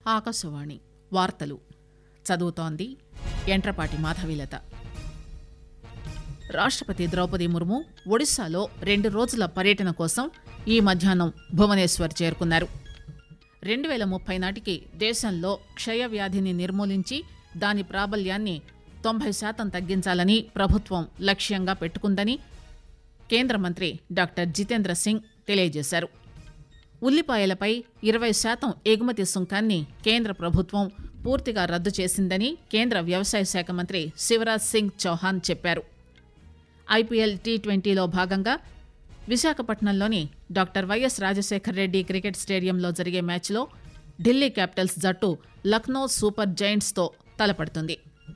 ఆకాశవాణి వార్తలు చదువుతోంది యంట్రపాటి మాధవీలత. రాష్ట్రపతి ద్రౌపది ముర్ము ఒడిశాలో 2 రోజుల పర్యటన కోసం ఈ మధ్యాహ్నం భువనేశ్వర్ చేరుకున్నారు. 2030 నాటికి దేశంలో క్షయవ్యాధిని నిర్మూలించి దాని ప్రాబల్యాన్ని 90% తగ్గించాలని ప్రభుత్వం లక్ష్యంగా పెట్టుకుందని కేంద్ర మంత్రి డాక్టర్ జితేంద్ర సింగ్ తెలియజేశారు. ఉల్లిపాయలపై 20% ఎగుమతి సుంకాన్ని కేంద్ర ప్రభుత్వం పూర్తిగా రద్దు చేసిందని కేంద్ర వ్యవసాయ శాఖ మంత్రి శివరాజ్ సింగ్ చౌహాన్ చెప్పారు. ఐపీఎల్ టీ20లో భాగంగా విశాఖపట్నంలోని doctor YS Rajasekhara Reddy cricket స్టేడియంలో జరిగే మ్యాచ్లో ఢిల్లీ క్యాపిటల్స్ జట్టు లక్నో సూపర్ జైంట్స్తో తలపడుతుంది.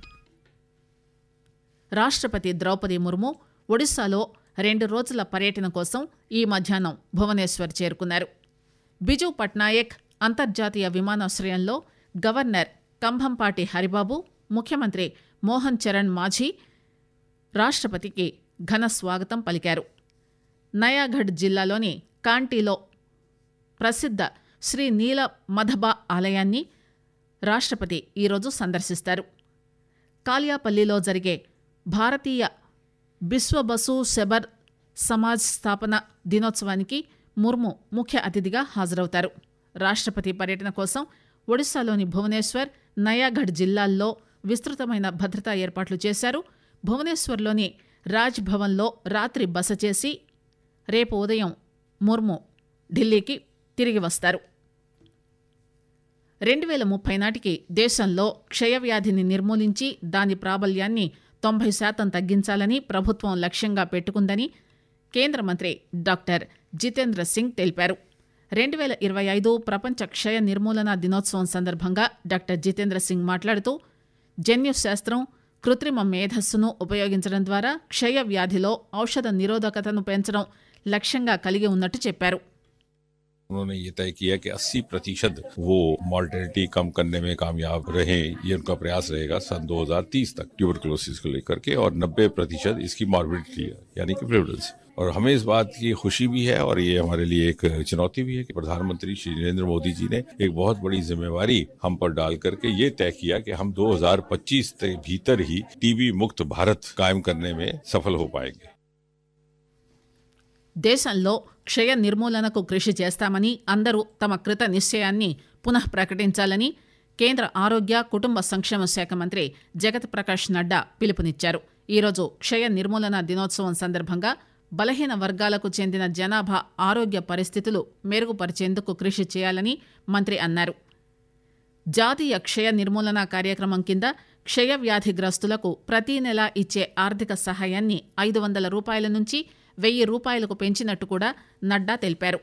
రాష్ట్రపతి ద్రౌపది ముర్ము ఒడిశాలో 2 రోజుల పర్యటన కోసం ఈ మధ్యాహ్నం భువనేశ్వర్ చేరుకున్నారు. బిజు పట్నాయక్ అంతర్జాతీయ విమానాశ్రయంలో గవర్నర్ కంభంపాటి హరిబాబు, ముఖ్యమంత్రి మోహన్ చరణ్ మాఝీ రాష్ట్రపతికి ఘన స్వాగతం పలికారు. నయాగఢ్ జిల్లాలోని కాంటీలో ప్రసిద్ధ శ్రీ నీల మధబా ఆలయాన్ని రాష్ట్రపతి ఈరోజు సందర్శిస్తారు. కాలియాపల్లిలో జరిగే భారతీయ బిశ్వబసు శబర్ సమాజ్ స్థాపన దినోత్సవానికి ముర్ము ముఖ్య అతిథిగా హాజరవుతారు. రాష్ట్రపతి పర్యటన కోసం ఒడిశాలోని భువనేశ్వర్, నయాగఢ్ జిల్లాల్లో విస్తృతమైన భద్రతా ఏర్పాట్లు చేశారు. భువనేశ్వర్లోని రాజ్ భవన్లో రాత్రి బస చేసి రేపు ఉదయం ముర్ము ఢిల్లీకి తిరిగి వస్తారు. 2030 నాటికి దేశంలో క్షయవ్యాధిని నిర్మూలించి దాని ప్రాబల్యాన్ని 90% తగ్గించాలని ప్రభుత్వం లక్ష్యంగా పెట్టుకుందని కేంద్ర మంత్రి డాక్టర్ జితేంద్ర సింగ్ తెలిపారు. 2025 ప్రపంచ క్షయ నిర్మూలన దినోత్సవం సందర్భంగా డాక్టర్ జితేంద్ర సింగ్ మాట్లాడుతూ జన్యుశాస్త్రం, కృత్రిమ మేధస్సును ఉపయోగించడం ద్వారా క్షయ వ్యాధిలో ఔషధ నిరోధకతను పెంచడం లక్ష్యంగా కలిగి ఉన్నట్టు చెప్పారు. उन्होंने ये तय किया कि 80% वो मॉर्टेलिटी कम करने में कामयाब रहे, ये उनका प्रयास रहेगा सन 2030 तक ट्यूबरकुलोसिस को लेकर के, और 90% इसकी मॉर्बिडिटी यानी कि प्रेवलेंस। और हमें इस बात की खुशी भी है और ये हमारे लिए एक चुनौती भी है कि प्रधानमंत्री श्री नरेंद्र मोदी जी ने एक बहुत बड़ी जिम्मेवारी हम पर डाल करके ये तय किया कि हम 2025 के भीतर ही टीबी मुक्त भारत कायम करने में सफल हो पाएंगे. దేశంలో క్షయ నిర్మూలనకు కృషి చేస్తామని అందరూ తమ కృత నిశ్చయాన్ని పునః ప్రకటించాలని కేంద్ర ఆరోగ్య కుటుంబ సంక్షేమ శాఖ మంత్రి జగత్ ప్రకాష్ నడ్డా పిలుపునిచ్చారు. ఈరోజు క్షయ నిర్మూలన దినోత్సవం సందర్భంగా బలహీన వర్గాలకు చెందిన జనాభా ఆరోగ్య పరిస్థితులు మెరుగుపరిచేందుకు కృషి చేయాలని మంత్రి అన్నారు. జాతీయ క్షయ నిర్మూలన కార్యక్రమం కింద క్షయ వ్యాధిగ్రస్తులకు ప్రతీ నెల ఇచ్చే ఆర్థిక సహాయాన్ని 500 రూపాయల నుంచి 1000 రూపాయలకు పెంచినట్టు కూడా నడ్డా తెలిపారు.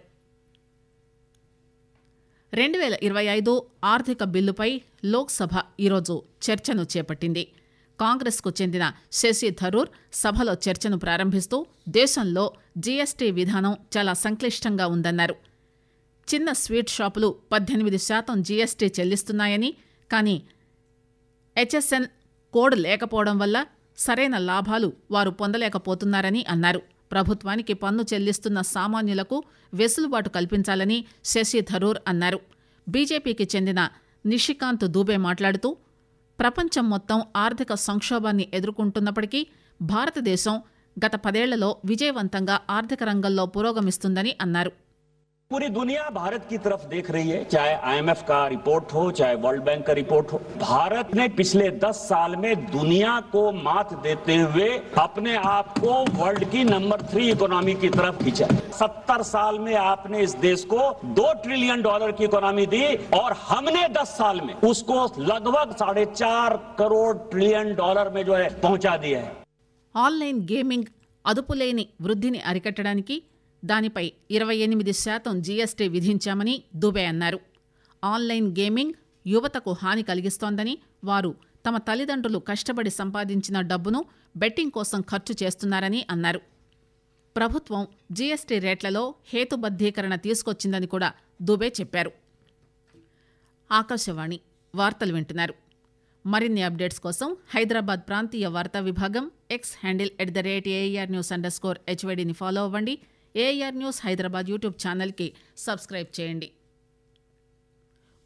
2025 ఆర్థిక బిల్లుపై లోక్సభ ఈరోజు చర్చను చేపట్టింది. కాంగ్రెస్కు చెందిన శశి థరూర్ సభలో చర్చను ప్రారంభిస్తూ దేశంలో జీఎస్టీ విధానం చాలా సంక్లిష్టంగా ఉందన్నారు. చిన్న స్వీట్ షాపులు 18% జీఎస్టీ చెల్లిస్తున్నాయని, కానీ హెచ్ఎస్ఎన్ కోడ్ లేకపోవడం వల్ల సరైన లాభాలు వారు పొందలేకపోతున్నారని అన్నారు. ప్రభుత్వానికి పన్ను చెల్లిస్తున్న సామాన్యులకు వెసులుబాటు కల్పించాలని శశి థరూర్ అన్నారు. బీజేపీకి చెందిన నిషికాంత్ దూబే మాట్లాడుతూ ప్రపంచం మొత్తం ఆర్థిక సంక్షోభాన్ని ఎదుర్కొంటున్నప్పటికీ భారతదేశం గత 10 ఏళ్లలో విజయవంతంగా ఆర్థిక రంగంలో పురోగమిస్తుందని అన్నారు. पूरी दुनिया भारत की तरफ देख रही है, चाहे आईएमएफ का रिपोर्ट हो, चाहे वर्ल्ड बैंक का रिपोर्ट हो. भारत ने पिछले 10 साल में दुनिया को मात देते हुए अपने आप को वर्ल्ड की नंबर 3 इकोनॉमी की तरफ खींचा. 70 साल में आपने इस देश को $2 ट्रिलियन की इकोनॉमी दी और हमने 10 साल में उसको लगभग $4.5 करोड़ ट्रिलियन में जो है पहुंचा दिया है. ఆన్లైన్ గేమింగ్ అదుపులేని వృద్ధిని అరికట్టడానికి దానిపై 28% జీఎస్టీ విధించామని దుబే అన్నారు. ఆన్లైన్ గేమింగ్ యువతకు హాని కలిగిస్తోందని, వారు తమ తల్లిదండ్రులు కష్టపడి సంపాదించిన డబ్బును బెట్టింగ్ కోసం ఖర్చు చేస్తున్నారని అన్నారు. ప్రభుత్వం జీఎస్టీ రేట్లలో హేతుబద్ధీకరణ తీసుకొచ్చిందని కూడా దుబే చెప్పారు. ఆకాశవాణి వార్తలు వింటున్నారు. మరిన్ని అప్డేట్స్ కోసం హైదరాబాద్ ప్రాంతీయ వార్తా విభాగం ఎక్స్ హ్యాండిల్ @AIR_HYDని ఫాలో అవ్వండి. ఏఆర్ న్యూస్ హైదరాబాద్ యూట్యూబ్ ఛానల్కి సబ్స్క్రైబ్ చేయండి.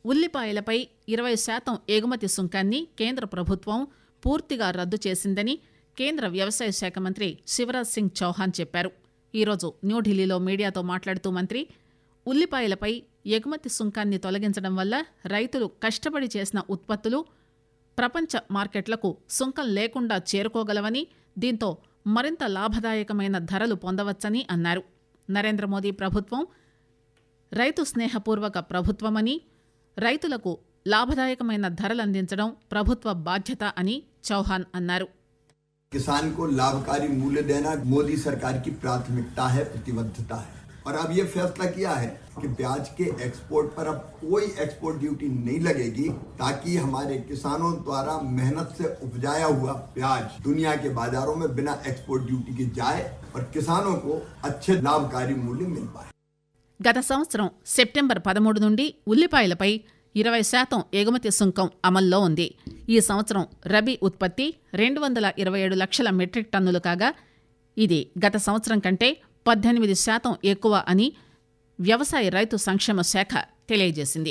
ఉల్లిపాయలపై 20% ఎగుమతి సుంకాన్ని కేంద్ర ప్రభుత్వం పూర్తిగా రద్దు చేసిందని కేంద్ర వ్యవసాయ శాఖ మంత్రి శివరాజ్ సింగ్ చౌహాన్ చెప్పారు. ఈరోజు న్యూఢిల్లీలో మీడియాతో మాట్లాడుతూ మంత్రి ఉల్లిపాయలపై ఎగుమతి సుంకాన్ని తొలగించడం వల్ల రైతులు కష్టపడి చేసిన ఉత్పత్తులు ప్రపంచ మార్కెట్లకు సుంకం లేకుండా చేరుకోగలవని, దీంతో మరింత లాభదాయకమైన ధరలు పొందవచ్చని అన్నారు. నరేంద్ర మోదీ ప్రభుత్వం రైతు స్నేహపూర్వక ప్రభుత్వమని, రైతులకు లాభదాయకమైన ధరలందించడం ప్రభుత్వ బాధ్యత అని చౌహాన్ అన్నారు. किसान को लाभकारी मूल्य देना मोदी सरकार की प्राथमिकता है, प्रतिबद्धता है। और अब ये फैसला किया है कि प्याज के एक्सपोर्ट पर अब कोई एक्सपोर्ट ड्यूटी नहीं लगेगी, ताकि हमारे किसानों द्वारा मेहनत से उपजाया हुआ प्याज दुनिया के बाजारों में बिना एक्सपोर्ट ड्यूटी के जाए और किसानों को अच्छे लाभकारी मूल्य मिल पाए. గత సంవత్సరం సెప్టెంబర్ 13 నుండి ఉల్లిపాయలపై 20% ఎగుమతి సుంకం అమల్లో ఉంది. ఈ సంవత్సరం రబీ ఉత్పత్తి 227 లక్షల మెట్రిక్ టన్నులు కాగా ఇది గత సంవత్సరం కంటే 18% ఎక్కువ అని వ్యవసాయ రైతు సంక్షేమ శాఖ తెలియజేసింది.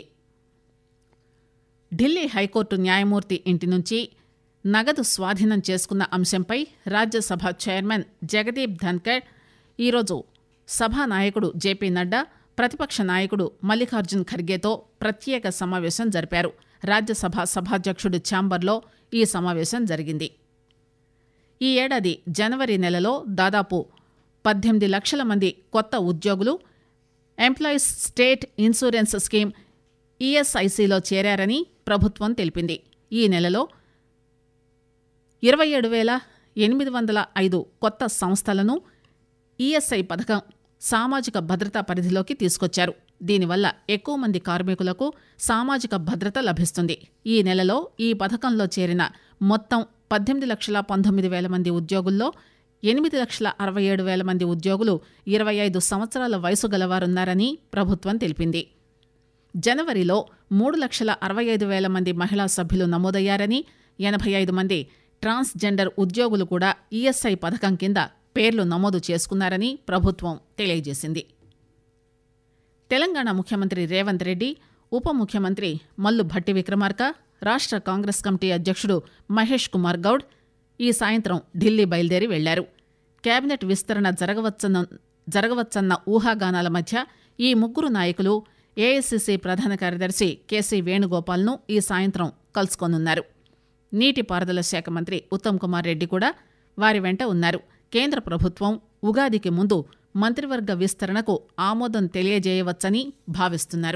ఢిల్లీ హైకోర్టు న్యాయమూర్తి ఇంటి నుంచి నగదు స్వాధీనం చేసుకున్న అంశంపై రాజ్యసభ చైర్మన్ జగదీప్ ధన్కర్ ఈరోజు సభానాయకుడు జేపీ నడ్డా, ప్రతిపక్ష నాయకుడు మల్లికార్జున్ ఖర్గేతో ప్రత్యేక సమావేశం జరిపారు. రాజ్యసభ సభాధ్యక్షుడి ఛాంబర్లో ఈ సమావేశం జరిగింది. ఈ ఏడాది జనవరి నెలలో దాదాపు 18 లక్షల మంది కొత్త ఉద్యోగులు ఎంప్లాయీస్ స్టేట్ ఇన్సూరెన్స్ స్కీమ్ ఈఎస్ఐసిలో చేరారని ప్రభుత్వం తెలిపింది. ఈ నెలలో 27,805 కొత్త సంస్థలను ఈఎస్ఐ పథకం సామాజిక భద్రతా పరిధిలోకి తీసుకొచ్చారు. దీనివల్ల ఎక్కువ మంది కార్మికులకు సామాజిక భద్రత లభిస్తుంది. ఈ నెలలో ఈ పథకంలో చేరిన మొత్తం 18,19,000 మంది ఉద్యోగుల్లో 8,67,000 మంది ఉద్యోగులు 25 సంవత్సరాల వయసు గలవారున్నారని ప్రభుత్వం తెలిపింది. జనవరిలో 3,65,000 మంది మహిళా సభ్యులు నమోదయ్యారని, 85 మంది ట్రాన్స్జెండర్ ఉద్యోగులు కూడా ఈఎస్ఐ పథకం కింద పేర్లు నమోదు చేసుకున్నారని ప్రభుత్వం తెలియజేసింది. తెలంగాణ ముఖ్యమంత్రి రేవంత్ రెడ్డి, ఉప ముఖ్యమంత్రి మల్లు భట్టి విక్రమార్క, రాష్ట్ర కాంగ్రెస్ కమిటీ అధ్యక్షుడు మహేష్ కుమార్ గౌడ్ ఈ సాయంత్రం ఢిల్లీ బయలుదేరి వెళ్లారు. కేబినెట్ విస్తరణ జరగవచ్చన్న ఊహాగానాల మధ్య ఈ ముగ్గురు నాయకులు ఏఐసీసీ ప్రధాన కార్యదర్శి కేసీ వేణుగోపాల్ను ఈ సాయంత్రం కలుసుకోనున్నారు. నీటిపారుదల శాఖ మంత్రి ఉత్తమ్ కుమార్ రెడ్డి కూడా వారి వెంట ఉన్నారు. కేంద్ర ప్రభుత్వం ఉగాదికి ముందు మంత్రివర్గ విస్తరణకు ఆమోదం తెలియజేయవచ్చని భావిస్తున్నారు.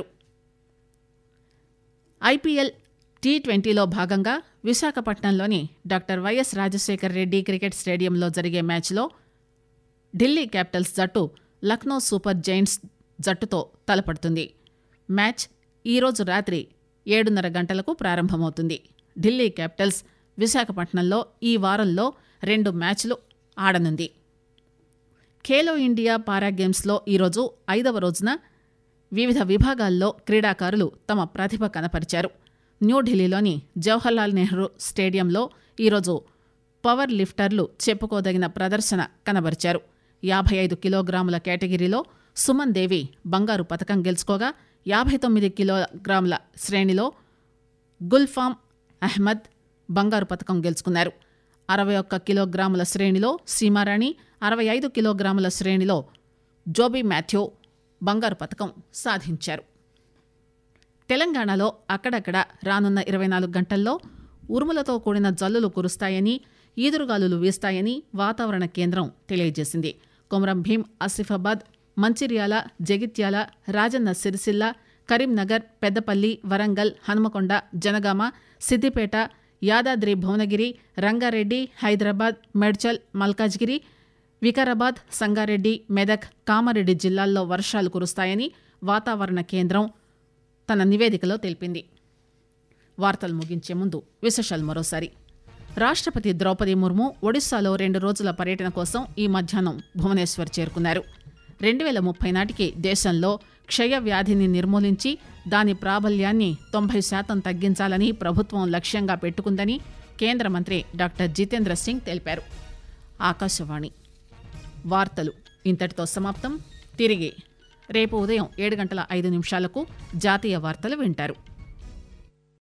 ఐపీఎల్ T20లో భాగంగా విశాఖపట్నంలోని doctor YS Rajasekhar Reddy cricket స్టేడియంలో జరిగే మ్యాచ్లో ఢిల్లీ క్యాపిటల్స్ జట్టు లక్నో సూపర్ జైంట్స్ జట్టుతో తలపడుతుంది. మ్యాచ్ ఈరోజు రాత్రి 7:30 గంటలకు ప్రారంభమవుతుంది. ఢిల్లీ క్యాపిటల్స్ విశాఖపట్నంలో ఈ వారంలో 2 మ్యాచ్లు ఆడనుంది. ఖేలో ఇండియా పారా గేమ్స్లో ఈరోజు 5వ రోజున వివిధ విభాగాల్లో క్రీడాకారులు తమ ప్రతిభ కనపరిచారు. న్యూఢిల్లీలోని జవహర్లాల్ నెహ్రూ స్టేడియంలో ఈరోజు పవర్ లిఫ్టర్లు చెప్పుకోదగిన ప్రదర్శన కనబరిచారు. 55 కిలోగ్రాముల కేటగిరీలో సుమన్ దేవి బంగారు పతకం గెలుచుకోగా 59 కిలోగ్రాముల శ్రేణిలో గుల్ఫామ్ అహ్మద్ బంగారు పతకం గెలుచుకున్నారు. 61 కిలోగ్రాముల శ్రేణిలో సీమారాణి, 65 కిలోగ్రాముల శ్రేణిలో జోబీ మాథ్యూ బంగారు పతకం సాధించారు. తెలంగాణలో అక్కడక్కడ రానున్న 24 గంటల్లో ఉరుములతో కూడిన జల్లులు కురుస్తాయని, ఈదురుగాలులు వీస్తాయని వాతావరణ కేంద్రం తెలియజేసింది. కొమరం భీం, ఆసిఫాబాద్, మంచిర్యాల, జగిత్యాల, రాజన్న సిరిసిల్ల, కరీంనగర్, పెద్దపల్లి, వరంగల్, హనుమకొండ, జనగామ, సిద్దిపేట, యాదాద్రి భువనగిరి, రంగారెడ్డి, హైదరాబాద్, మేడ్చల్, మల్కాజ్గిరి, వికారాబాద్, సంగారెడ్డి, మెదక్, కామారెడ్డి జిల్లాల్లో వర్షాలు కురుస్తాయని వాతావరణ కేంద్రం తన నివేదికలో తెలిపింది. వార్తలు ముగించే ముందు విశేషాలు మరోసారి. రాష్ట్రపతి ద్రౌపది ముర్ము ఒడిశాలో 2 రోజుల పర్యటన కోసం ఈ మధ్యాహ్నం భువనేశ్వర్ చేరుకున్నారు. 2030 నాటికి దేశంలో క్షయ వ్యాధిని నిర్మూలించి దాని ప్రాబల్యాన్ని 90% తగ్గించాలని ప్రభుత్వం లక్ష్యంగా పెట్టుకుందని కేంద్ర మంత్రి డాక్టర్ జితేంద్ర సింగ్ తెలిపారు. ఆకాశవాణి వార్తలు ఇంతటితో సమాప్తం. తిరిగి రేపు ఉదయం 7:05 జాతీయ వార్తలు వింటారు.